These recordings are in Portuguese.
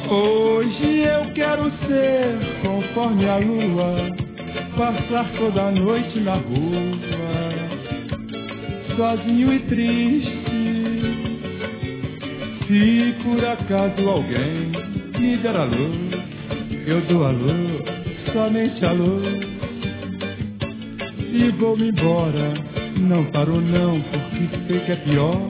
Hoje eu quero ser conforme a lua, passar toda a noite na rua, sozinho e triste. Se por acaso alguém me der alô, eu dou alô, somente alô. E vou-me embora, não paro não, porque sei que é pior.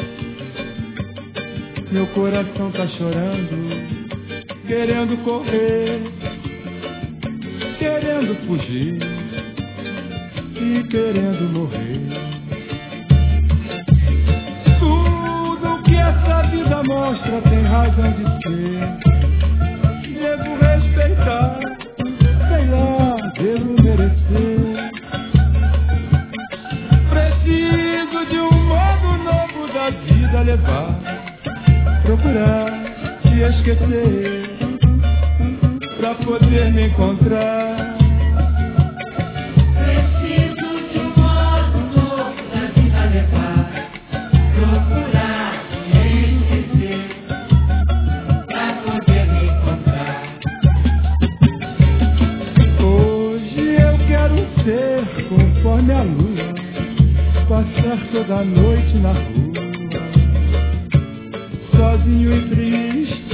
Meu coração tá chorando, querendo correr, querendo fugir e querendo morrer. Tudo que essa vida mostra tem razão de ser. Devo respeitar, sei lá, devo merecer. Preciso de um modo novo da vida levar, procurar te esquecer, pra poder me encontrar. Preciso de um modo novo da vida levar, procurar te esquecer, pra poder me encontrar. Hoje eu quero ser conforme a lua, passar toda a noite na rua, sozinho e triste.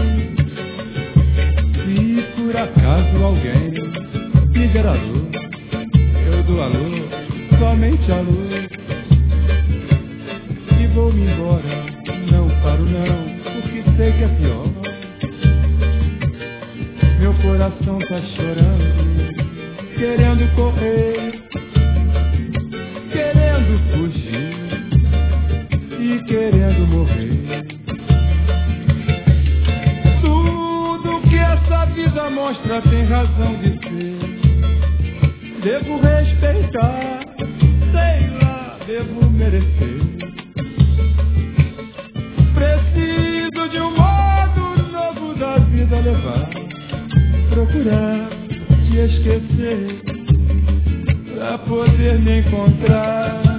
Se por acaso alguém me der alô, eu dou alô, somente alô. E vou-me embora, não paro não, porque sei que é pior. Meu coração tá chorando, querendo correr, querendo fugir e querendo morrer. Tudo que essa vida mostra tem razão de ser. Devo respeitar, sei lá, devo merecer. Preciso de um modo novo da vida levar, procurar te esquecer, pra poder me encontrar.